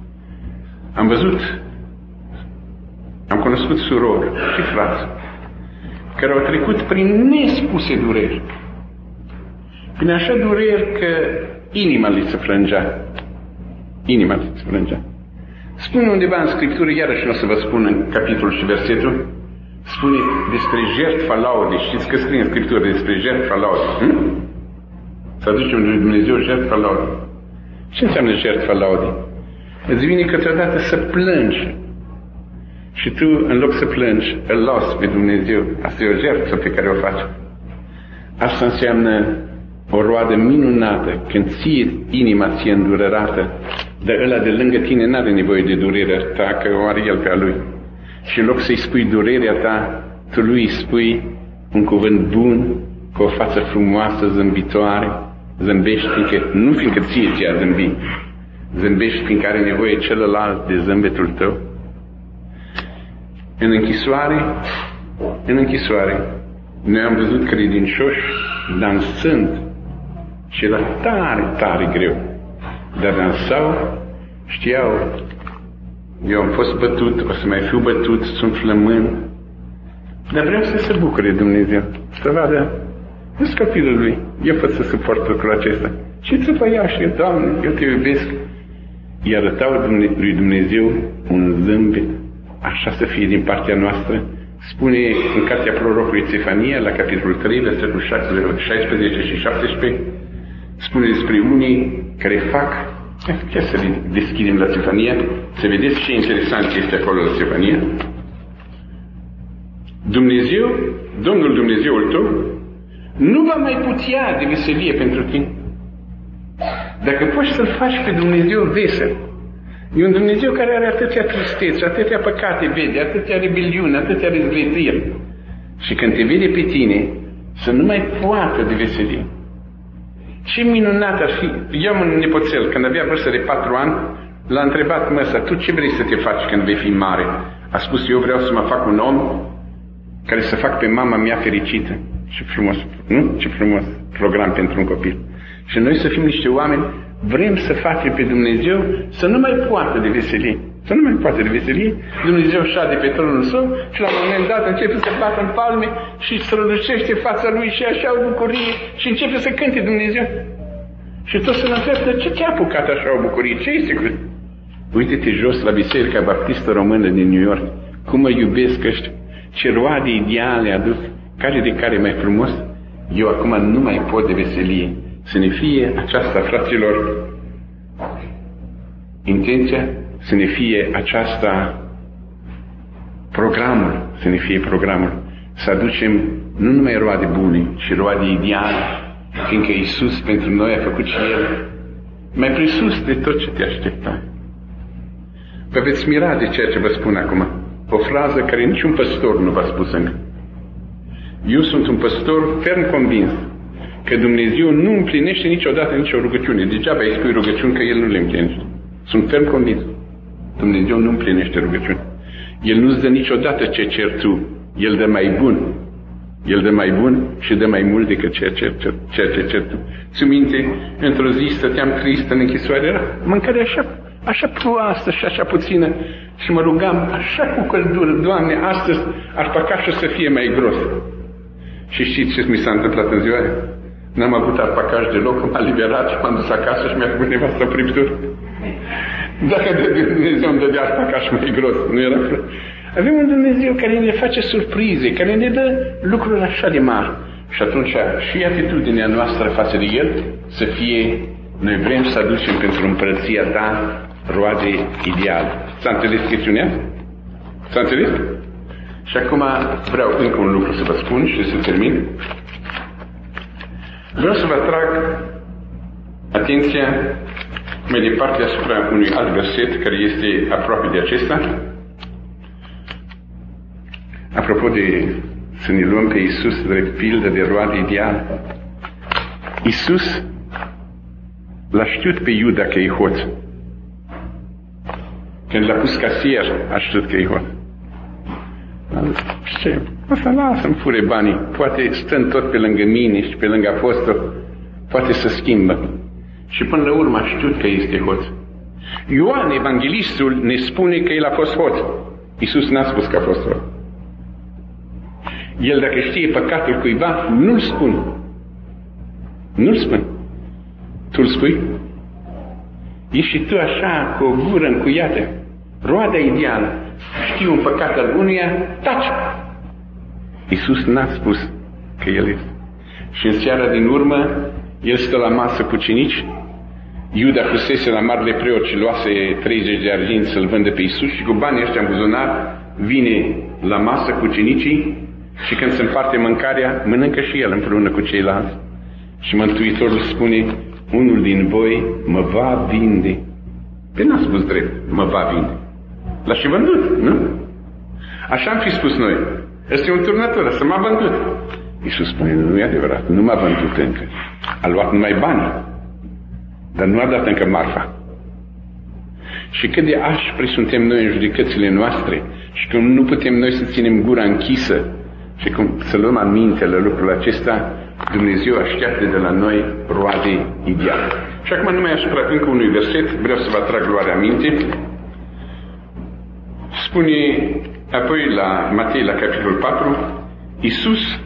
Am cunoscut surori și frați care au trecut prin nespuse dureri, prin așa dureri că inima li se frângea. Spune undeva în Scriptură, iarăși nu o să vă spun în capitolul și versetul, spune despre jertfa laudei. Știți că scrie în Scriptură despre jertfa laudei? Să aducem lui Dumnezeu jertfa laudei. Ce înseamnă jertfa laudei? Îți vine câteodată să plângi și tu, în loc să plângi, îl lauzi pe Dumnezeu. Asta e o jertfă pe care o faci. Asta înseamnă o roadă minunată, când ție inima ție îndurerată, dar ăla de lângă tine n-are nevoie de durerea ta, că o are el pe a lui. Și în loc să-i spui durerea ta, tu lui îi spui un cuvânt bun, cu o față frumoasă, zâmbitoare. Zâmbești nu fiindcă ție ți-a zâmbit, zâmbești fiindcă are nevoie celălalt de zâmbetul tău. În închisoare, noi am văzut credincioși dansând și era tare, tare greu. Dar dansau, știau: eu am fost bătut, o să mai fiu bătut, sunt flămând, dar vreau să se bucure Dumnezeu, să vadă: nu-s copilul lui, eu pot să suport lucrul acesta. Și ți-o ia și eu: Doamne, eu te iubesc. Îi arătau lui Dumnezeu un zâmbet. Așa să fie din partea noastră. Spune în cartea prorocului Țefania, la capitolul 3, versetul 16 și 17, spune despre unii care fac. Chiar să deschidem la Țefania, să vedeți ce interesant este acolo la Țefania. Dumnezeu, Domnul Dumnezeul tău, nu va mai putea de veselie pentru tine. Dacă poți să-L faci pe Dumnezeu vesel, e un Dumnezeu care are atâtea tristeți, atâtea păcate vede, atâtea rebeliuni, atâtea rezvletiri. Și când te vede pe tine, să nu mai poată de veselie. Ce minunat ar fi! Eu am un nepoțel, când avea vârstă de 4 ani, l-a întrebat măsa: tu ce vrei să te faci când vei fi mare? A spus: eu vreau să mă fac un om care să fac pe mama mea fericită. Ce frumos, nu? Ce frumos program pentru un copil. Și noi să fim niște oameni, vrem să facem pe Dumnezeu să nu mai poată de veselie. Să nu mai poate de veselie. Dumnezeu șade pe tronul său și la un moment dat începe să bată în palme și strălucește fața lui și așa o bucurie și începe să cânte Dumnezeu. Și tot să-l întreabă: ce te-a apucat așa o bucurie? Ce este cu... Uite-te jos la Biserica Baptistă Română din New York. Cum mă iubesc ăștia. Ce roade ideale aduc. Care de care mai frumos. Eu acum nu mai pot de veselie. Să ne fie aceasta, fraților, intenția, să ne fie aceasta programul, să ne fie programul, să aducem nu numai roade bune, ci roade ideale, fiindcă Iisus pentru noi a făcut și El mai presus de tot ce te aștepta. Vă veți mira de ceea ce vă spun acum. O frază care niciun păstor nu v-a spus încă. Eu sunt un păstor ferm convins că Dumnezeu nu împlinește niciodată nicio rugăciune. Degeaba îi spui rugăciuni că El nu le împlinește. Sunt ferm convins. Dumnezeu nu împlinește rugăciuni. El nu-ți dă niciodată ce ceri tu. El dă mai bun. El dă mai bun și dă mai mult decât ceea ce ceri tu. Ți-o minte, într-o zi stăteam trist în închisoare, era mâncare așa proastă și așa puțină și mă rugam așa cu căldură, Doamne, astăzi arpacașul să fie mai gros. Și știți ce mi s-a întâmplat în ziua aia? N-am avut arpacaș deloc, m-a liberat și m-am dus acasă și mi-a făcut nevastă prăjituri. Dacă Dumnezeu îmi dădea arpacaș mai gros, nu era fră. Avem un Dumnezeu care ne face surprize, care ne dă lucruri așa de mari. Și atunci și atitudinea noastră față de El să fie, noi vrem să aducem pentru împărăția Ta roade ideale. S-a înțeles chestiunea? S-a înțeles? Și acum vreau încă un lucru să vă spun și să termin. Vreau să vă atrag atenția mai departe asupra unui alt verset care este aproape de acesta. Apropo de să ne luăm pe Iisus drept pildă de roade ideal. Iisus l-a știut pe Iuda că e hoț. Când l-a pus casier, a știut că e hoț. Ce? O să lasă-mi fure banii. Poate stând tot pe lângă mine și pe lângă apostol, poate să schimbă. Și până la urmă a știut că este hoț. Ioan, evanghelistul, ne spune că el a fost hoț. Iisus n-a spus că a fost hoț. El, dacă știe păcatul cuiva, nu-l spune. Nu-l spune. Tu-l spui? Ești și tu așa, cu o gură încuiată. Roada ideală. Știi un păcat al unuia, taci! Iisus n-a spus că El este. Și în seara din urmă, El stă la masă cu ucenici. Iuda fusese la marele preot și luase 30 de arginți să-L vândă pe Iisus și cu banii ăștia în buzunar vine la masă cu ucenicii și când se împarte mâncarea, mănâncă și El împreună cu ceilalți. Și Mântuitorul spune, unul din voi mă va vinde. Pe n-a spus drept, mă va vinde. L-a și vândut, nu? Așa am fi spus noi. Este un turnător, să m-a vândut. Iisus spune, nu e adevărat, nu m-a vândut încă. A luat numai bani, dar nu a dat încă marfa. Și cât de aspri suntem noi în judecățile noastre și cum nu putem noi să ținem gura închisă și cum să luăm aminte la lucrul acesta, Dumnezeu așteaptă de la noi roade ideale. Și acum numai asupra încă unui verset, vreau să vă atrag luarea aminte. Spune apoi la Matei, la capitolul 4, Iisus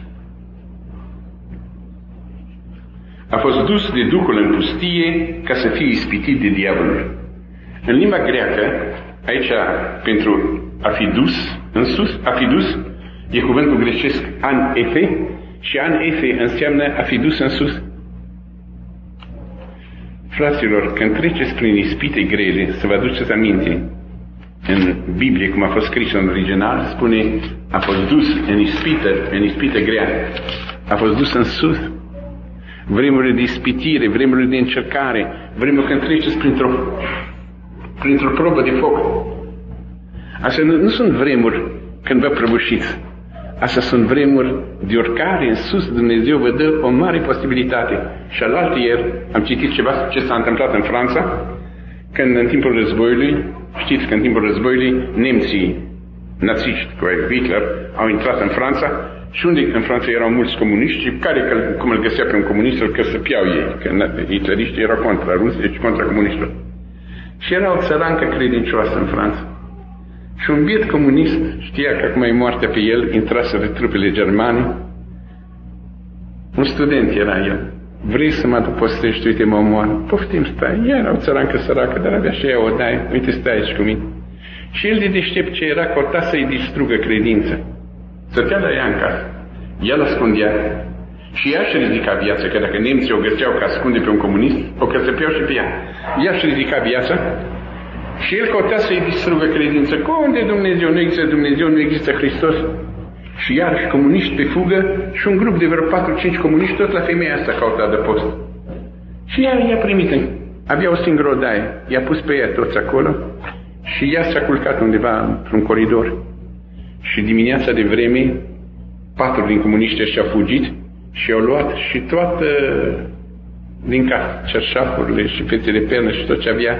a fost dus de Duhul în pustie ca să fie ispitit de diavolul. În limba greacă, aici pentru a fi dus în sus, a fi dus, e cuvântul grecesc an-efe și an-efe înseamnă a fi dus în sus. Fraților, când treceți prin ispite grele, să vă aduceți aminte, în Biblie, cum a fost scris în original, spune, a fost dus în ispită grea, a fost dus în sus. Vremurile de ispitire, vremurile de încercare, vremurile când treceți printr-o probă de foc. Astea nu sunt vremuri când vă prăbușiți. Astea sunt vremuri de urcare în sus. Dumnezeu vă dă o mare posibilitate. Și alaltieri am citit ceva ce s-a întâmplat în Franța, când în timpul războiului, știți că în timpul războiului nemții naziști cu Hitler au intrat în Franța și unde în Franța erau mulți comuniști și care, cum îl găsea pe un comunist, îl căsăpiau ei, că hitleriștii erau contra Rusiei și contra comuniștilor. Și era o țărancă credincioasă în Franța. Și un biet comunist știa că acum e moartea pe el, intraseră trupele germane. Un student era el. Vrei să mă adăpostești, uite mă omoară. Poftim, stai. Ea era o țărancă săracă, dar avea și ea o daie. Uite, stai aici cu mine. Și el de deștept ce era, căuta să-i distrugă credința. Stătea la ea în casă. El ascundea și ea și ridica viața, că dacă nemții o găseau că ascunde pe un comunist, o căsăpeau și pe ea. Ea și ridica viața și el căuta să-i distrugă credința. Unde Dumnezeu? Nu există Dumnezeu, nu există Hristos. Și iarăși comuniști pe fugă și un grup de vreo 4-5 comuniști tot la femeia asta caută adăpost. Și ea i-a primit. Avea o singură odaie. I-a pus pe ea toți acolo și ea s-a culcat undeva într-un coridor. Și dimineața de vreme, 4 din comuniști ăștia au fugit și au luat și toată din casă, cerșafurile și fețele pernă și tot ce avea,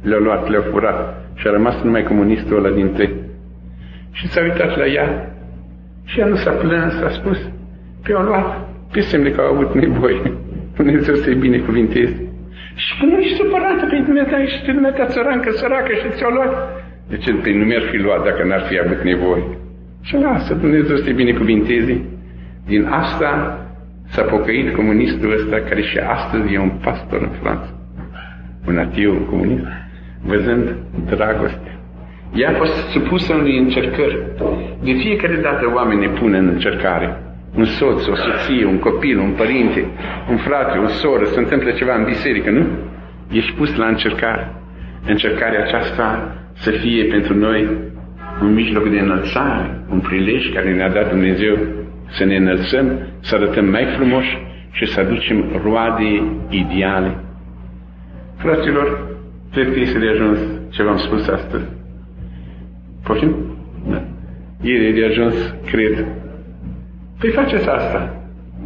le-au luat, le-au furat și a rămas numai comunistul ăla din trei. Și s-a uitat la ea și ea nu s-a plâns, a spus că i-au luat pe semne că au avut nevoie. Dumnezeu să-i binecuvinteze. Și că nu ești supărată pe dumneata, ești dumneata țărancă, săracă și ți-au luat. De ce? Păi nu mi-ar fi luat dacă n-ar fi avut nevoie. Și lasă, Dumnezeu să-i binecuvinteze. Din asta s-a pocăit comunistul ăsta, care și astăzi e un pastor în Franța. Un ateu comunist, văzând dragoste. Ea a fost supusă unei încercări. De fiecare dată oamenii pun în încercare. Un soț, o soție, un copil, un părinte, un frate, o soră, se întâmplă ceva în biserică, nu? Ești pus la încercare. Încercarea aceasta să fie pentru noi un mijloc de înălțare, un prilej care ne-a dat Dumnezeu să ne înălțăm, să arătăm mai frumoși și să aducem roade ideale. Fraților, cred că este de ajuns ce v-am spus astăzi. Poftim? Da. E de ajuns, cred. Păi faceți asta.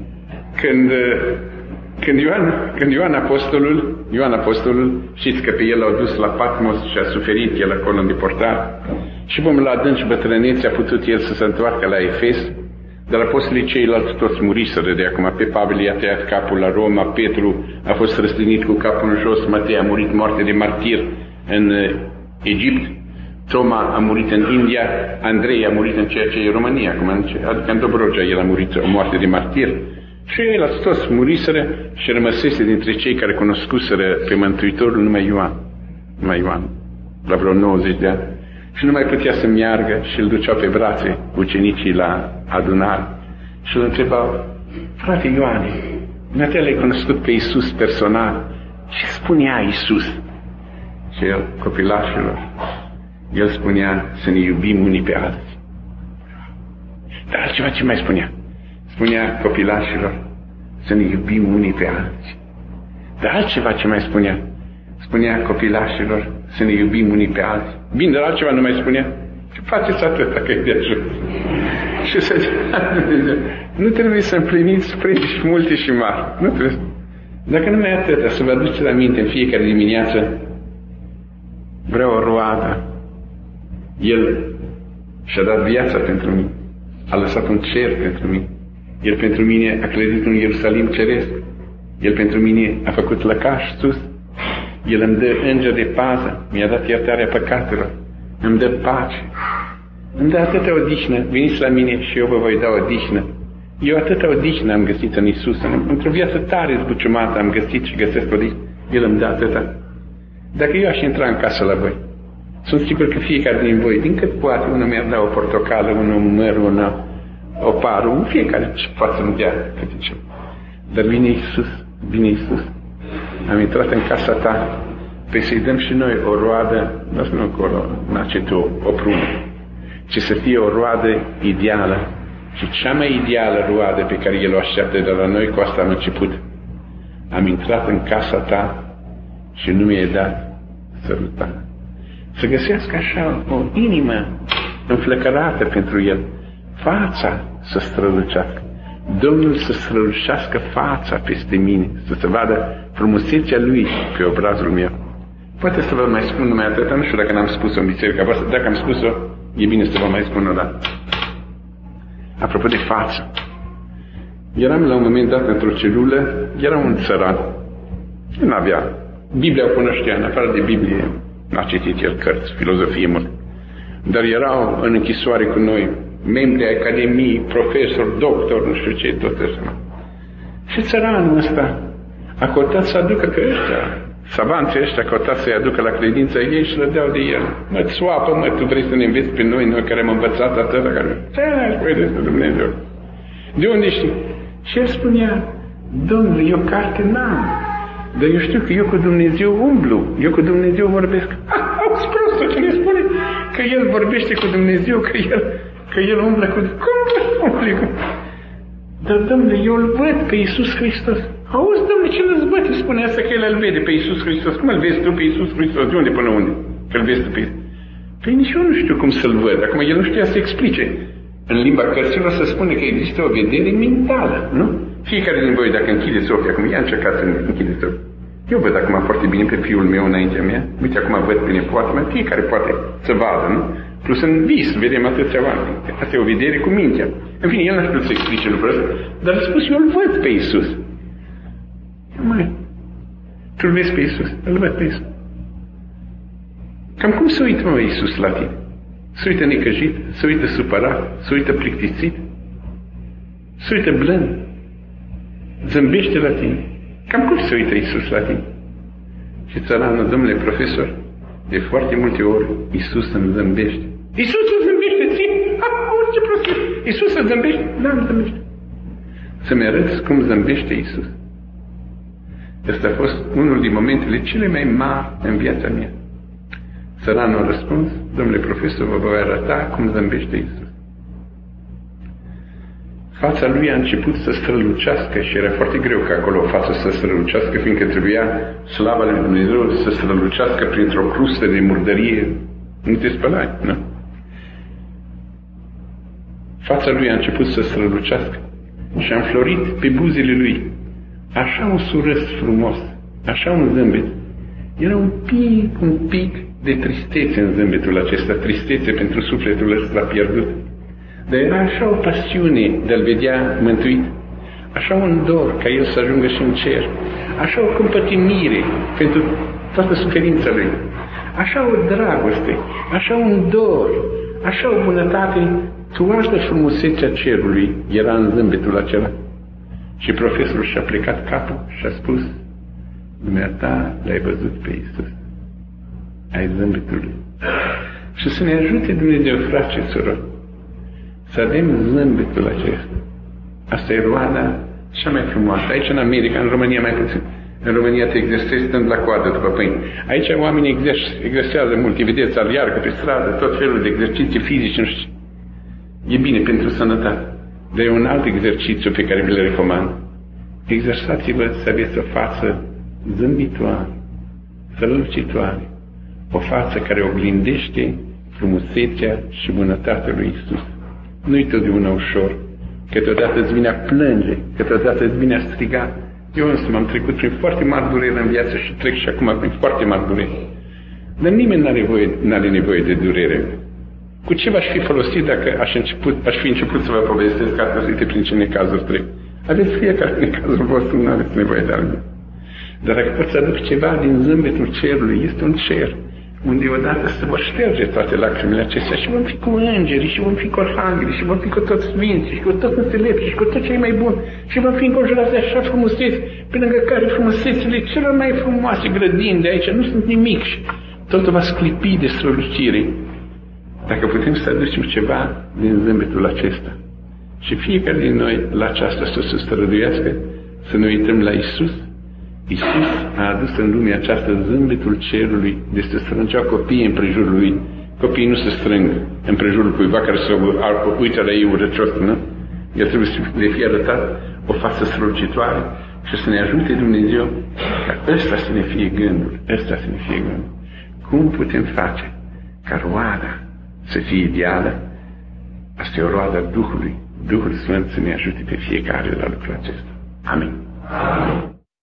Când Ioan Apostolul, știți că pe el l-au dus la Patmos și a suferit el acolo în deportare, și până la adânci bătrânețe a putut el să se întoarcă la Efes, dar apostolii ceilalți toți muriseră de acum. Pe Pavel i-a tăiat capul la Roma, Petru a fost răstignit cu capul în jos, Matei a murit moarte de martir în Egipt, Toma a murit în India, Andrei a murit în ceea ce e România, adică în Dobrogea el a murit o moarte de martir. Și ei toți muriseră și rămăsese dintre cei care cunoscuseră pe Mântuitorul numai Ioan, la vreo 90 de ani. Și nu mai putea să meargă și îl duceau pe brațe ucenicii la adunare și îl întrebau: frate Ioane, dumneata l-ai cunoscut pe Iisus personal, ce spunea Iisus? Și el, copilașilor, el spunea să ne iubim unii pe alții. Dar altceva ce mai spunea? Spunea copilașilor să ne iubim unii pe alții. Dar altceva ce mai spunea? Spunea copilașilor să ne iubim unii pe alții. Bine, dar altceva nu mai spunea? Și faceți atâta că e de ajuns. Și să nu trebuie să împliniți predici multe și mari. Nu trebuie. Dacă numai atâta, să vă aduceți la minte în fiecare dimineață: vreau o roadă. El și-a dat viața pentru mine. A lăsat un cer pentru mine. El pentru mine a clădit un Ierusalim ceresc. El pentru mine a făcut lăcaș sus. El îmi dă înger de pază. Mi-a dat iertarea păcatelor. Îmi dă pace. Îmi dă atâta odihnă. Veniți la mine și eu vă voi da odihnă. Eu atâta odihnă am găsit în Iisus. Într-o viață tare zbuciumată am găsit și găsesc odihnă. El îmi dă atâta. Dacă eu aș intra în casă la voi, sunt sigur că fiecare din voi, din cât poate, unul mi-ar da o portocală, unul un măr, o pară, fiecare ce poate să-mi dea câte ce. Dar vine Iisus. Am intrat în casa ta, pe să-i dăm și noi o roadă, nu acolo, o prună, ci să fie o roadă ideală. Și cea mai ideală roadă pe care El o așteaptă de la noi, cu asta am început. Am intrat în casa ta și nu mi-ai dat sărutare. Să găsească așa o inimă înflăcărată pentru El, fața să strălucească, Domnul să strălucească fața peste mine, să se vadă frumusețea Lui pe obrazul meu. Poate să vă mai spun numai atâta, nu știu dacă n-am spus-o în biserica voastră, dacă am spus-o, e bine să vă mai spun o dată. Apropo de față, eram la un moment dat într-o celulă, era un țăran, nu avea, Biblia o cunoștea, în afară de Biblie, n-a citit el cărți, filozofie mult, dar erau în închisoare cu noi, membri ai academiei, profesori, doctor, nu știu ce, tot așa. Și țăranul ăsta a căutat să aducă, că ăștia, savanții ăștia, a căutat să-i aducă la credința ei și lădeau de el. Mă, țoapă, mă, tu vrei să ne înveți pe noi care am învățat atâta, care... Ce despre Dumnezeu? De unde știi? Și el spunea: Domnule, eu carte n-am, dar eu știu că eu cu Dumnezeu umblu, eu cu Dumnezeu vorbesc. Auzi prostul ce ne spune? Că el vorbește cu Dumnezeu, că el umblă cu... Cum umblă? Dar, Domnule, eu îl văd pe Iisus Hristos. Auzi, Domnule, ce îl văd? Îi spune asta că el îl vede pe Iisus Hristos. Cum îl vezi tu pe Iisus Hristos? De unde până unde? Că îl vezi tu pe Iisus. Păi nici eu nu știu cum să-l văd. Acum el nu știa să explice. În limba cărților se spune că există o vedere mentală, nu? Fiecare din voi, dacă închideți ochii, acum i-a încercat să închideți ochii. Eu văd acum foarte bine pe fiul meu înaintea mea, uite acum văd pe nepoata mea, fiecare poate să vadă, nu? Plus în vis vedem atâția oameni. Asta e o vedere cu mintea. În fine, el n-a știut să explice lucrul ăsta, dar a spus, eu îl văd pe Iisus. Măi, tu îl vezi pe Iisus, îl văd pe Iisus. Cam cum se uită, mă, Iisus la tine? Se uită necăjit, se uită supărat, se uită plictisit, se uită blând, zâmbește la tine. Cam cum se uită Iisus la tine? Și țăranul, domnule profesor, de foarte multe ori Iisus îmi zâmbește. Iisus îmi zâmbește ție? Orice prostie! Iisus îmi zâmbește? Da, îmi zâmbește. Să-mi arăți cum zâmbește Iisus. Ăsta a fost unul din momentele cele mai mari în viața mea. Țăranul a răspuns, domnule profesor, vă voi arăta cum zâmbește Iisus. Fața lui a început să strălucească și era foarte greu ca acolo o față să strălucească, fiindcă trebuia slava lui Dumnezeu să strălucească printr-o crustă de murdărie. Nu te spălai, nu? Fața lui a început să strălucească și a înflorit pe buzele lui așa un surâs frumos, așa un zâmbet. Era un pic de tristețe în zâmbetul acesta, tristețe pentru sufletul ăsta pierdut. Dar era așa o pasiune de a-l vedea mântuit, așa un dor ca el să ajungă și în cer, așa o compătimire pentru toată suferința lui, așa o dragoste, așa un dor, așa o bunătate, toată frumusețea cerului era în zâmbetul acela. Și profesorul și-a plecat capul și a spus, dumneata l-ai văzut pe Iisus, ai zâmbetul lui. Și să ne ajute Dumnezeu, frate și surori, să avem zâmbetul acesta. Asta e roada cea mai frumoasă. Aici în America, în România mai puțin. În România te exersezi stând la coadă după pâine. Aici oamenii exersează mult. Vedeți, alergă pe stradă, tot felul de exerciții fizice, nu știu. E bine pentru sănătate. Dar e un alt exercițiu pe care vi-l recomand. Exersați-vă să aveți o față zâmbitoare, strălucitoare. O față care oglindește frumusețea și bunătatea lui Iisus. Nu-i totdeauna ușor. Câteodată îți vine a plânge, câteodată îți vine a striga. Eu însă m-am trecut prin foarte mari dureri în viață și trec și acum prin foarte mari dureri. Dar nimeni n-are nevoie de durere. Cu ce v-aș fi folosit dacă aș fi început să vă povestesc că astăzi uite prin ce necazuri trec? Aveți fiecare necazul vostru, nu aveți nevoie de alții. Dar dacă pot să aduc ceva din zâmbetul cerului, este un cer unde odată se vor șterge toate lacrimile acestea și vom fi cu îngerii și vom fi cu arhanghelii și vom fi cu toți sfinții și cu toți înțelepți și cu toți cei mai buni și vom fi înconjurați de așa frumuseți, pe lângă care frumusețile celor mai frumoase grădini de aici nu sunt nimic și totul va sclipi de strălucire. Dacă putem să aducem ceva din zâmbetul acesta și fiecare din noi la aceasta să se străduiască, să ne uităm la Iisus. Iisus a adus în lumea aceasta zâmbetul cerului, de se strângeau copiii în prejurul lui. Copiii nu se strâng în prejurul cuiva care se uită la ei urăcios, nu? El trebuie să le fie arătat o față strălucitoare și să ne ajute Dumnezeu ca ăsta să ne fie gândul, ăsta să ne fie gândul. Cum putem face ca roada să fie ideală? Asta e o roadă a Duhului. Duhul Sfânt să ne ajute pe fiecare la lucrul acesta. Amin. Amin.